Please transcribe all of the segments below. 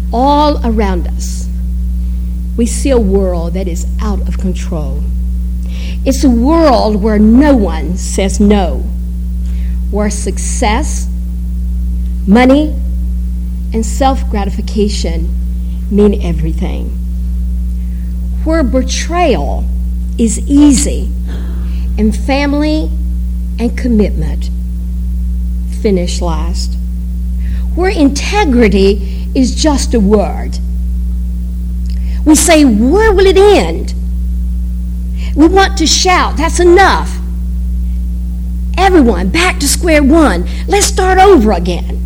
All around us, we see a world that is out of control. It's a world where no one says no, where success, money, and self-gratification mean everything, where betrayal is easy and family and commitment finish last, where integrity is just a word. We say, where will it end? We want to shout, that's enough. Everyone, back to square one. Let's start over again.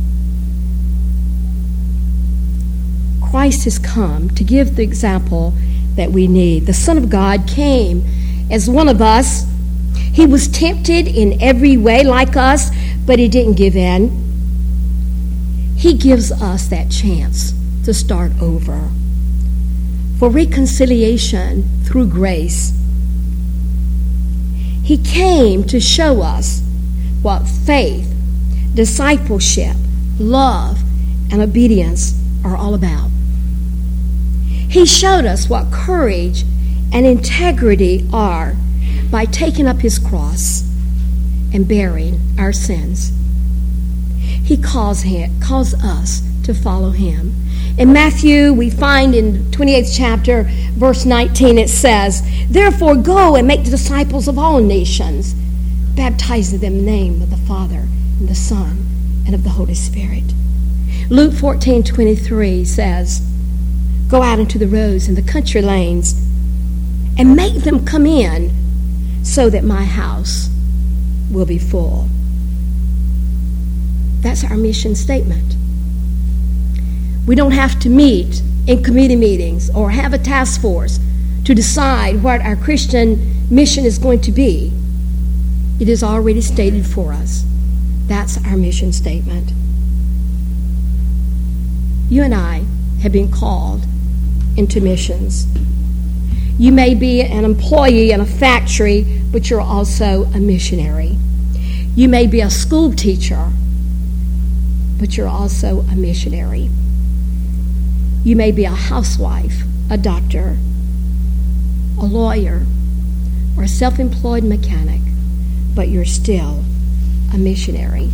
Christ has come to give the example that we need. The Son of God came as one of us. He was tempted in every way like us, but he didn't give in. He gives us that chance to start over. For reconciliation through grace. He came to show us what faith, discipleship, love, and obedience are all about. He showed us what courage and integrity are by taking up his cross and bearing our sins. He calls us to follow him. In Matthew, we find in 28th chapter, verse 19, it says, "Therefore go and make the disciples of all nations, baptizing them in the name of the Father and the Son and of the Holy Spirit." Luke 14:23 says, "Go out into the roads and the country lanes and make them come in so that my house will be full." That's our mission statement. We don't have to meet in committee meetings or have a task force to decide what our Christian mission is going to be. It is already stated for us. That's our mission statement. You and I have been called into missions. You may be an employee in a factory, but you're also a missionary. You may be a school teacher, but you're also a missionary. You may be a housewife, a doctor, a lawyer, or a self-employed mechanic, but you're still a missionary.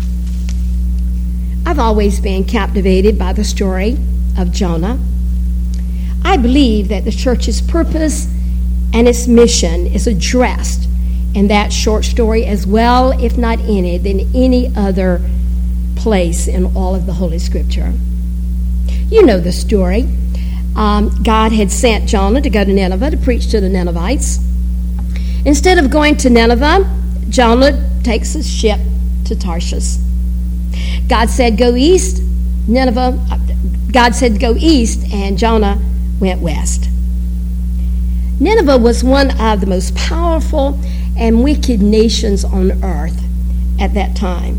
I've always been captivated by the story of Jonah. I believe that the church's purpose and its mission is addressed in that short story as well, if not in it, than any other place in all of the Holy Scripture. You know the story. God had sent Jonah to go to Nineveh to preach to the Ninevites. Instead of going to Nineveh, Jonah takes a ship to Tarshish. God said, go east. God said, go east, and Jonah went west. Nineveh was one of the most powerful and wicked nations on earth at that time.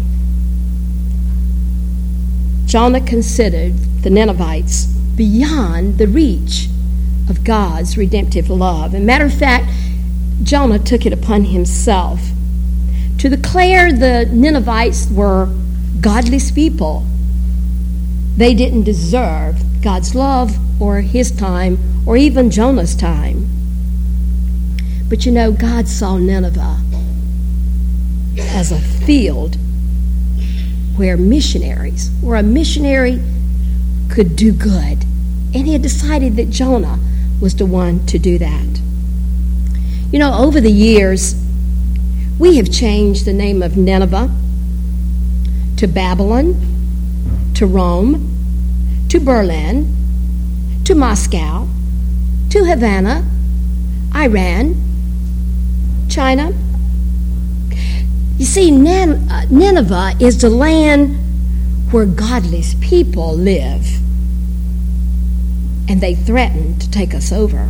Jonah considered the Ninevites beyond the reach of God's redemptive love. As a matter of fact, Jonah took it upon himself to declare the Ninevites were godless people. They didn't deserve God's love or his time or even Jonah's time. But you know, God saw Nineveh as a field where a missionary could do good. And he had decided that Jonah was the one to do that. You know, over the years, we have changed the name of Nineveh to Babylon, to Rome, to Berlin, to Moscow, to Havana, Iran, China. You see, Nineveh is the land where godless people live, and they threaten to take us over.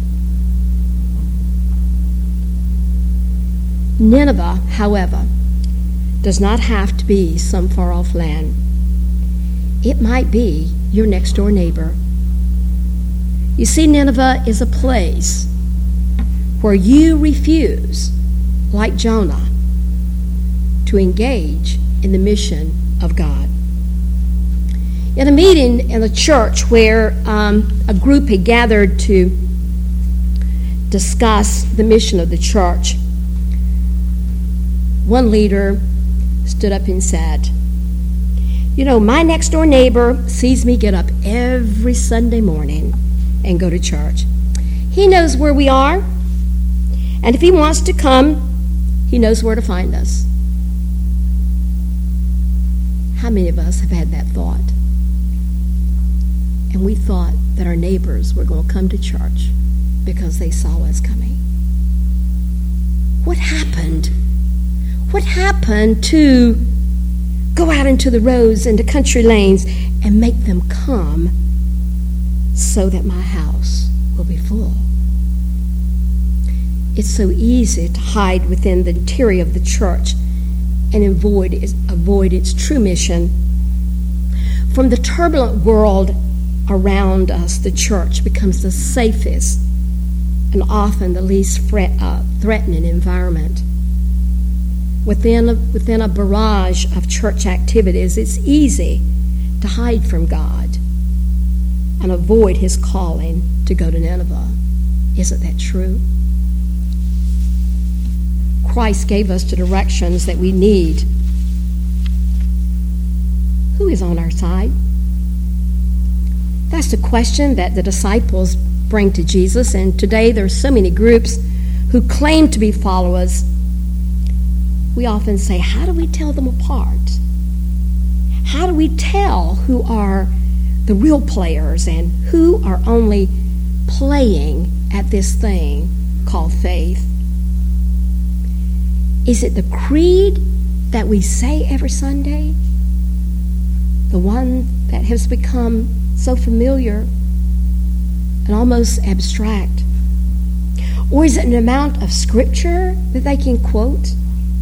Nineveh, however, does not have to be some far-off land. It might be your next-door neighbor. You see, Nineveh is a place where you refuse, like Jonah, to engage in the mission of God. In a meeting in a church where a group had gathered to discuss the mission of the church, one leader stood up and said, "You know, my next door neighbor sees me get up every Sunday morning and go to church. He knows where we are, and if he wants to come, he knows where to find us." How many of us have had that thought? And we thought that our neighbors were going to come to church because they saw us coming. What happened? What happened to go out into the roads, into country lanes, and make them come so that my house will be full? It's so easy to hide within the interior of the church and avoid its true mission. From the turbulent world around us, the church becomes the safest and often the least threatening environment. Within a barrage of church activities, it's easy to hide from God and avoid his calling to go to Nineveh. Isn't that true? Christ gave us the directions that we need. Who is on our side? That's the question that the disciples bring to Jesus, and today there are so many groups who claim to be followers. We often say, how do we tell them apart? How do we tell who are the real players and who are only playing at this thing called faith? Is it the creed that we say every Sunday? The one that has become so familiar and almost abstract? Or is it an amount of scripture that they can quote?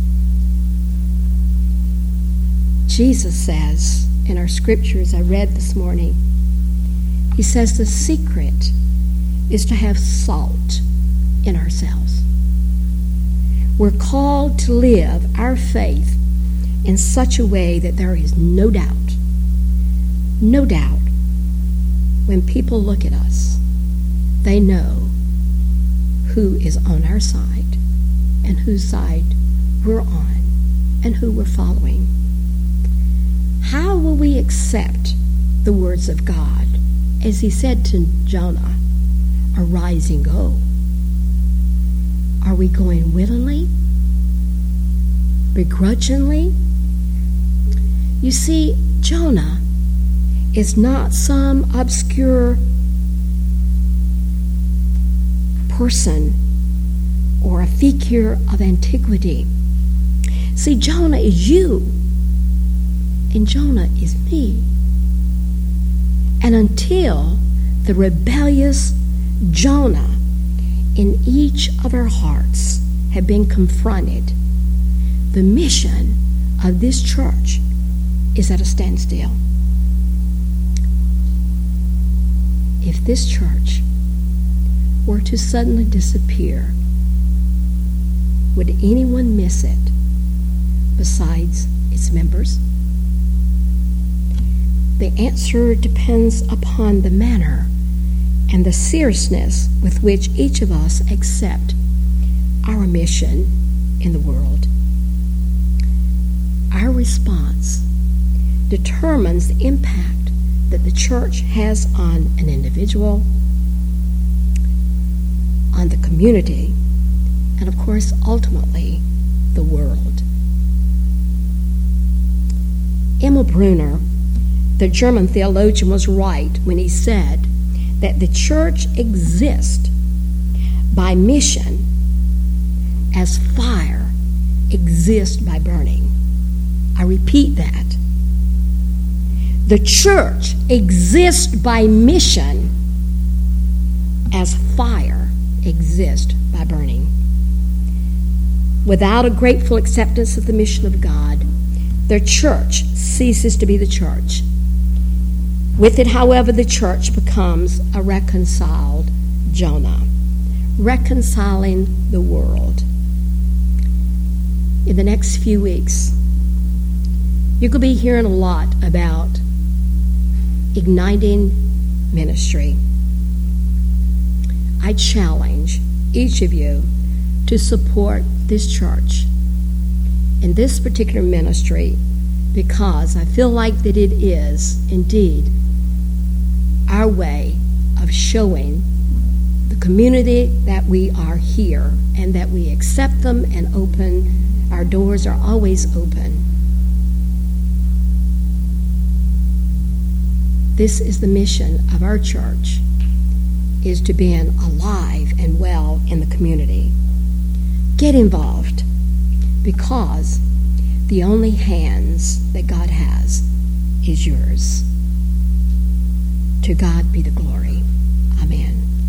Jesus says in our scriptures I read this morning, he says the secret is to have salt in ourselves. We're called to live our faith in such a way that there is no doubt, when people look at us, they know who is on our side and whose side we're on and who we're following. How will we accept the words of God as he said to Jonah, "Arise and go"? Are we going willingly? Begrudgingly? You see, Jonah is not some obscure person or a figure of antiquity. See, Jonah is you, and Jonah is me. And until the rebellious Jonah in each of our hearts have been confronted, the mission of this church is at a standstill. If this church were to suddenly disappear, would anyone miss it besides its members? The answer depends upon the manner and the seriousness with which each of us accept our mission in the world. Our response determines the impact that the church has on an individual, on the community, and of course, ultimately, the world. Emil Brunner, the German theologian, was right when he said that the church exists by mission as fire exists by burning. I repeat that. The church exists by mission as fire exists by burning. Without a grateful acceptance of the mission of God, the church ceases to be the church. With it, however, the church becomes a reconciled Jonah, reconciling the world. In the next few weeks, you're going to be hearing a lot about igniting ministry. I challenge each of you to support this church in this particular ministry, because I feel like that it is indeed our way of showing the community that we are here and that we accept them and open. Our doors are always open. This is the mission of our church, is to be alive and well in the community. Get involved, because the only hands that God has is yours. To God be the glory. Amen.